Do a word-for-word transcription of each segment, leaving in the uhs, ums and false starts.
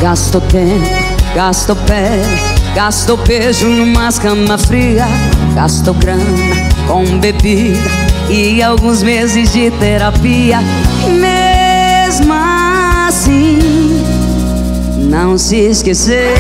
Gasto tempo, gasto pé, gasto beijo numa cama fria, gasto grana com bebida e alguns meses de terapia. Mesmo assim, não se esquecer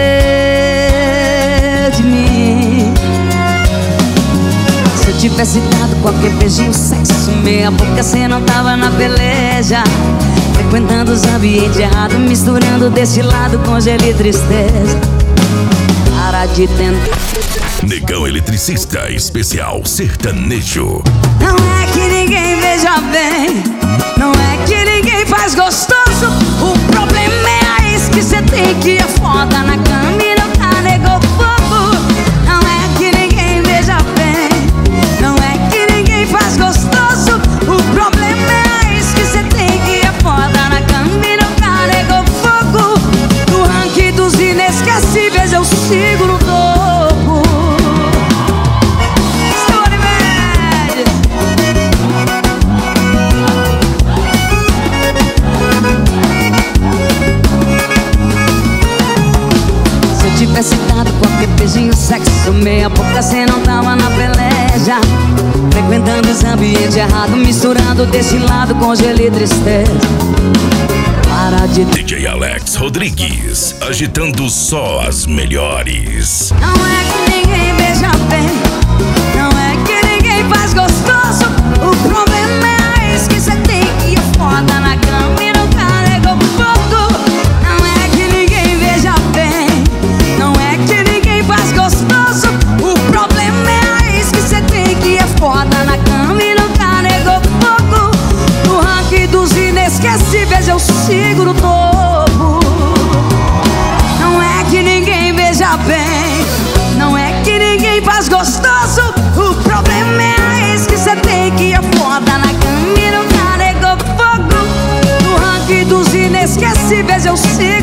de mim. Se eu tivesse dado qualquer beijinho, sexo, meia boca, cê não tava na peleja, frequentando os ambientes errados, misturando desse lado com gelo e tristeza. Para de tentar. Negão Eletricista Especial Sertanejo. Não é que ninguém veja bem, não é que ninguém faz gostoso. O problema é a ex que cê tem, que é foda na cama e nunca negou fogo. Não é que ninguém veja bem, não é que ninguém faz gostoso. O problema é a ex que cê tem, que é foda na cama e nunca negou fogo. No ranking dos inesquecíveis eu sigo no topo. Tivesse dado qualquer beijinho, sexo, meia boca, cê não tava na peleja, frequentando os ambientes errados, misturando desse lado com gelo e tristeza. Para de... D J Alex Rodrigues, agitando só as melhores. Não é que ninguém beija bem, não é que ninguém faz gostoso. O problema é a ex que cê tem, que é foda na cama e nunca negou fogo. Não é que ninguém beija bem, não é que ninguém faz gostoso. O problema é a ex que cê tem, que é foda na cama e nunca negou fogo. No ranking dos inesquecíveis eu sigo no topo. Não é que ninguém beija bem, não é que ninguém faz gostoso. O problema é a ex que cê tem, que é foda na cama e nunca negou fogo. No ranking dos inesquecíveis eu sigo